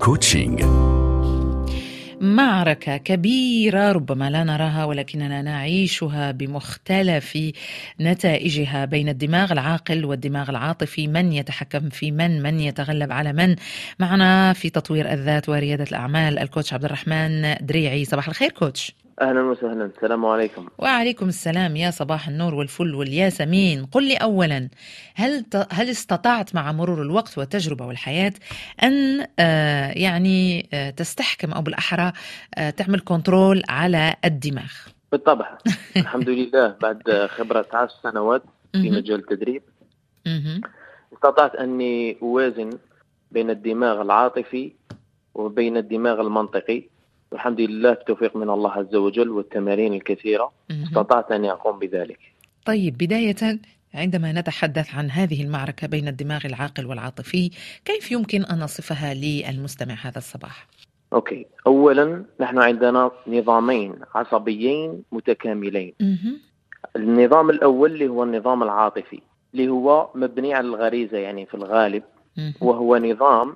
كوتشينج. معركة كبيرة ربما لا نراها ولكننا نعيشها بمختلف نتائجها بين الدماغ العاقل والدماغ العاطفي. من يتحكم في من يتغلب على من؟ معنا في تطوير الذات وريادة الأعمال الكوتش عبد الرحمن دريعي. صباح الخير كوتش. أهلا وسهلا. السلام عليكم. وعليكم السلام. يا صباح النور والفل والياسمين. قل لي أولا، هل استطعت مع مرور الوقت والتجربة والحياة أن تستحكم أو بالأحرى تعمل كنترول على الدماغ؟ بالطبع. الحمد لله بعد خبرة 10 سنوات في مجال التدريب استطعت أني أوازن بين الدماغ العاطفي وبين الدماغ المنطقي، والحمد لله بتوفيق من الله عز وجل والتمارين الكثيرة استطعت أن أقوم بذلك. طيب، بداية عندما نتحدث عن هذه المعركة بين الدماغ العاقل والعاطفي، كيف يمكن أن نصفها للمستمع هذا الصباح؟ أوكي، أولا نحن عندنا نظامين عصبيين متكاملين. النظام الأول اللي هو النظام العاطفي اللي هو مبني على الغريزة، يعني في الغالب وهو نظام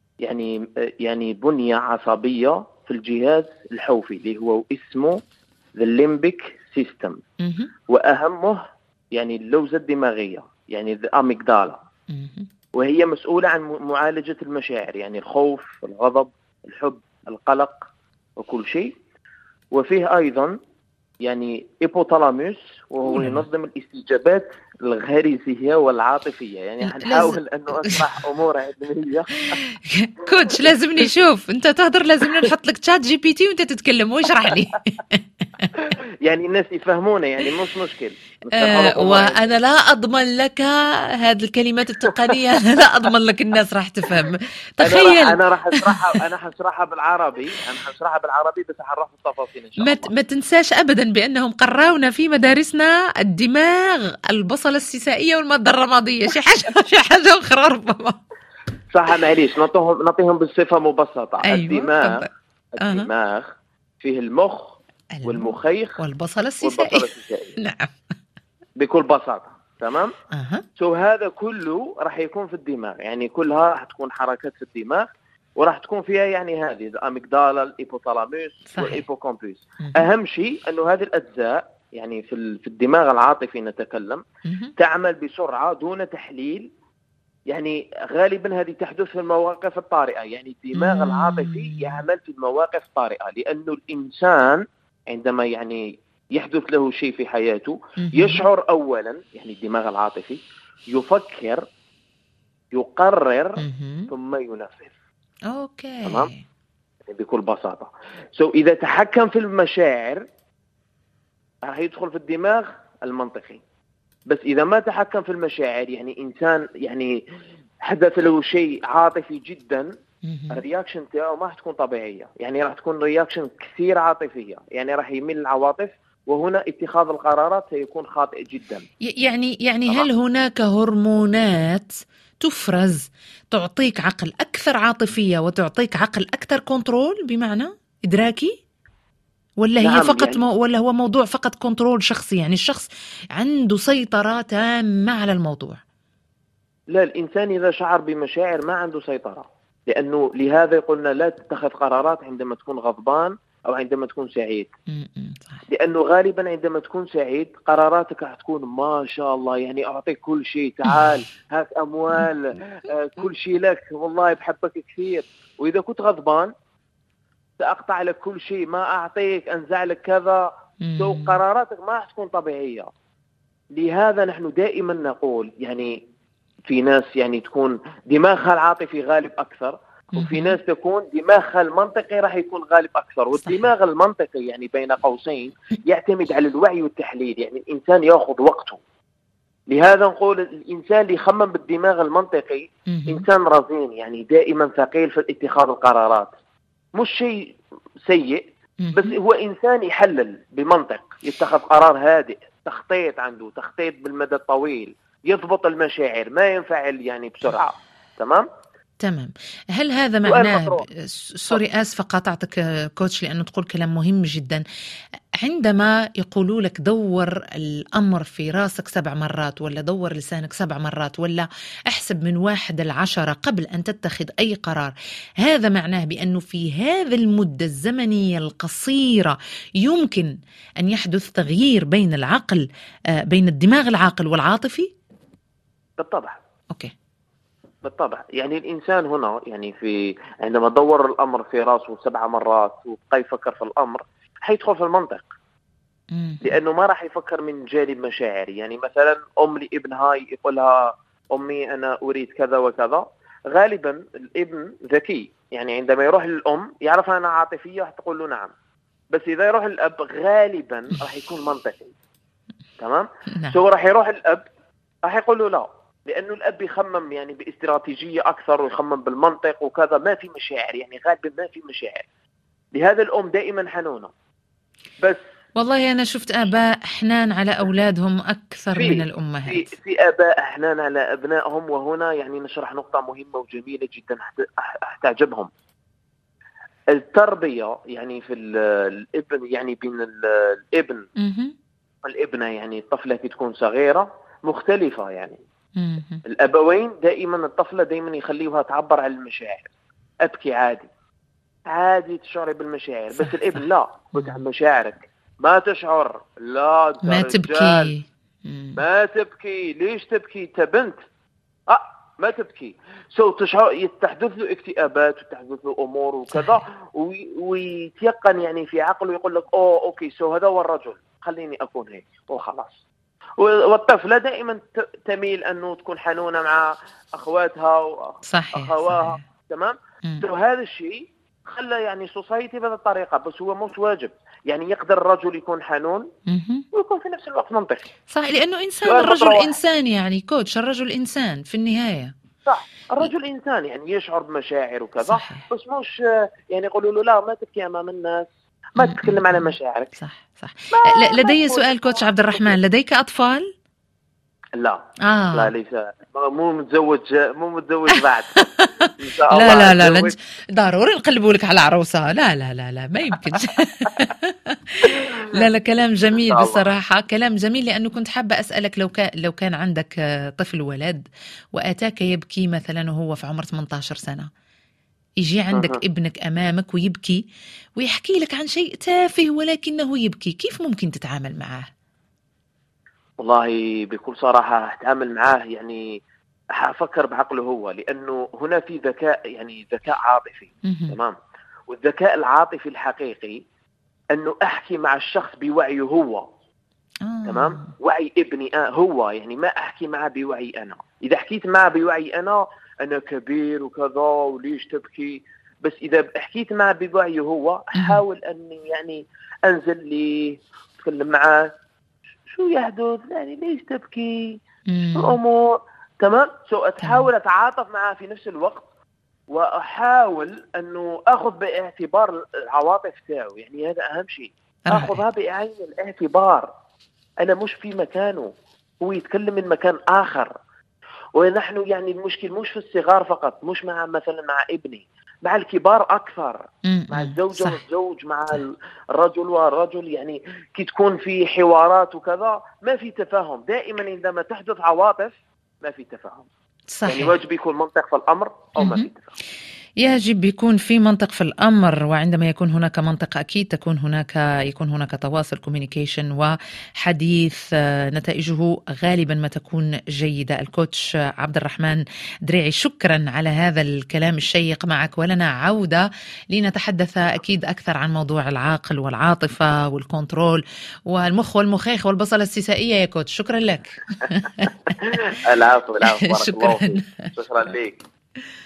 يعني بنية عصبية في الجهاز الحوفي اللي هو اسمه the limbic system، وأهمه يعني اللوزة الدماغية يعني the amygdala، وهي مسؤولة عن معالجة المشاعر، يعني الخوف، الغضب، الحب، القلق وكل شيء. وفيه أيضا يعني إيبوتالاموس وهو ينظم الاستجابات الغريزية والعاطفية. يعني هنحاول أنه أشرح أمور علمية. كوتش لازم نشوف أنت تهدر، لازم نحط لك تشات جي بي تي وأنت تتكلم واشرح لي. يعني الناس يفهمونه، يعني مش مشكل. وأنا لا أضمن لك هذه الكلمات التقنية، لا أضمن لك الناس راح تفهم. تخيل أنا راح أشرحها بالعربي، بس هعرف التفاصيل إن شاء الله. ما تنساش أبدا بأنهم قراونا في مدارسنا الدماغ، البصلة السيسائية والمادة الرمادية، شي حاجة أخرى ربما. صح، معليش نعطيهم بالصفة مبسطة. أيوة. الدماغ فيه المخ والمخيخ والبصلة السيسائية. نعم، بكل بساطة. تمام. هذا كله راح يكون في الدماغ، يعني كلها راح تكون حركات في الدماغ، وراح تكون فيها يعني هذه الأميجدالا، الإيبوثالاموس والإيبوكامبوس. أهم شيء أنه هذه الأجزاء يعني في الدماغ العاطفي نتكلم تعمل بسرعة دون تحليل. يعني غالبا هذه تحدث في المواقف الطارئة، يعني الدماغ العاطفي يعمل في المواقف الطارئة، لأنه الإنسان عندما يعني يحدث له شيء في حياته يشعر أولا، يعني الدماغ العاطفي يفكر، يقرر، ثم ينفذ. أوكي. تمام، يعني بكل بساطة. إذا تحكم في المشاعر راح يدخل في الدماغ المنطقي. بس إذا ما تحكم في المشاعر، يعني إنسان يعني حدث له شيء عاطفي جدا، الرياكشن تاعه ما راح تكون طبيعية، يعني راح تكون رياكشن كثير عاطفية، يعني راح يميل العواطف، وهنا اتخاذ القرارات سيكون خاطئ جدا. يعني هل هناك هرمونات تفرز تعطيك عقل أكثر عاطفية وتعطيك عقل أكثر كنترول بمعنى إدراكي، ولا هي فقط يعني ولا هو موضوع فقط كنترول شخصي، يعني الشخص عنده سيطرة تامة على الموضوع؟ لا، الإنسان إذا شعر بمشاعر ما عنده سيطرة، لأنه لهذا قلنا لا تتخذ قرارات عندما تكون غضبان أو عندما تكون سعيد. صح. لأنه غالبا عندما تكون سعيد قراراتك راح تكون ما شاء الله، يعني أعطيك كل شيء، تعال هاك أموال، كل شيء لك، والله بحبك كثير. وإذا كنت غضبان سأقطع لك كل شيء، ما أعطيك، أنزع لك كذا. قراراتك ما راح تكون طبيعية. لهذا نحن دائما نقول يعني في ناس يعني تكون دماغها العاطفي غالب أكثر، وفي ناس تكون دماغها المنطقي راح يكون غالب أكثر. والدماغ المنطقي يعني بين قوسين يعتمد على الوعي والتحليل، يعني الإنسان يأخذ وقته. لهذا نقول الإنسان اللي يخمم بالدماغ المنطقي إنسان رزين، يعني دائما ثقيل في اتخاذ القرارات. مش شيء سيء، بس هو إنسان يحلل بمنطق، يتخذ قرار هادئ، تخطيط، عنده تخطيط بالمدى الطويل، يضبط المشاعر، ما ينفعل يعني بسرعة. تمام. تمام. هل هذا معناه سوري آسفة قاطعتك كوتش لأنه تقول كلام مهم جدا، عندما يقولوا لك دور الأمر في راسك 7 مرات ولا دور لسانك 7 مرات ولا احسب من 1 إلى 10 قبل أن تتخذ أي قرار، هذا معناه بأنه في هذه المدة الزمنية القصيرة يمكن أن يحدث تغيير بين العقل بين الدماغ العاقل والعاطفي؟ بالطبع. أوكي. بالطبع، يعني الإنسان هنا يعني عندما دور الأمر في راسه 7 مرات وبقى يفكر في الأمر حيدخل في المنطق، لأنه ما راح يفكر من جانب مشاعري. يعني مثلا أم لابنها يقولها أمي أنا أريد كذا وكذا، غالبا الابن ذكي، يعني عندما يروح للأم يعرف أنا عاطفية تقول له نعم، بس إذا يروح للأب غالبا راح يكون منطقي. تمام؟ سو راح يروح للأب راح يقول له لا، لأنه الأب يخمم يعني باستراتيجية أكثر ويخمم بالمنطق وكذا، ما في مشاعر، يعني غالبا ما في مشاعر. لهذا الأم دائما حنونة. بس والله أنا شفت آباء حنان على أولادهم أكثر من الأمهات. في آباء حنان على أبنائهم، وهنا يعني نشرح نقطة مهمة وجميلة جدا تعجبهم. التربية يعني في الابن، يعني بين الابن والابنة، يعني الطفلة كي تكون صغيرة مختلفة. يعني الأبوين دائما الطفلة دائما يخليوها تعبر عن المشاعر. أبكي عادي تشعري بالمشاعر، بس الابن لا، قلت عن مشاعرك، ما تشعر، لا ما تبكي. ما تبكي، ليش تبكي؟ انت بنت، ما تبكي. تشعر، تحدث له اكتئابات وتحدث له امور وكذا، ويتيقن يعني في عقله يقول لك اوكي هذا هو الرجل، خليني اكون هيك وخلاص. والطفلة دائما تميل أنه تكون حنونة مع أخواتها وأخواها. تمام؟ هذا الشيء خلى يعني سوسايتي بهذه الطريقة، بس هو مش واجب. يعني يقدر الرجل يكون حنون ويكون في نفس الوقت منطقي. صح، لأنه إنسان، الرجل إنسان، يعني كوتش الرجل إنسان في النهاية. صح، الرجل إنسان يعني يشعر بمشاعر وكذا، بس مش يعني يقولوا له لا ما تبكي أمام الناس، ما تتكلم على مشاعرك. صح. لدي سؤال كوتش عبد الرحمن، لديك أطفال؟ لا. لا ليس، مو متزوج بعد. لا ضروري نقلبوا لك على عروسة. لا ما يمكنش. لا كلام جميل بصراحة، كلام جميل. لأنه كنت حابة أسألك لو كان عندك طفل ولد وأتاك يبكي مثلا وهو في عمر 18 سنة، يجي عندك ابنك أمامك ويبكي ويحكي لك عن شيء تافه ولكنه يبكي، كيف ممكن تتعامل معه؟ والله بكل صراحة هتعامل معاه، يعني هفكر بعقله هو، لأنه هنا في ذكاء، يعني ذكاء عاطفي. تمام؟ والذكاء العاطفي الحقيقي أنه أحكي مع الشخص بوعيه هو. تمام؟ وعي ابني هو، يعني ما أحكي معه بوعي أنا. إذا حكيت معه بوعي أنا كبير وكذا وليش تبكي، بس إذا حكيت معه بوعيه هو أحاول أني يعني أنزل لي أتكلم معه، شو يحدث، يعني ليش تبكي، الأمور تمام. أتحاول أتعاطف معه في نفس الوقت، وأحاول أنه أخذ باعتبار العواطف تاعه. يعني هذا أهم شيء، أخذها بعين الاعتبار. أنا مش في مكانه، هو يتكلم من مكان آخر. ونحن يعني المشكل مش في الصغار فقط، مش مثلا مع ابني، مع الكبار أكثر، مع الزوجة والزوج، مع الرجل والرجل. يعني كي تكون في حوارات وكذا ما في تفاهم. دائما عندما تحدث عواطف ما في تفاهم. صحيح. يعني واجب يكون منطق في الأمر أو ما في تفاهم. يجب يكون في منطق في الأمر، وعندما يكون هناك منطق أكيد يكون هناك تواصل كوميونيكيشن وحديث، نتائجه غالبا ما تكون جيدة. الكوتش عبد الرحمن دريعي، شكرا على هذا الكلام الشيق معك، ولنا عودة لنتحدث أكيد أكثر عن موضوع العاقل والعاطفة والكنترول والمخ والمخيخ والبصلة السيسائية. يا كوتش شكرا لك. العفو. شكرا لك.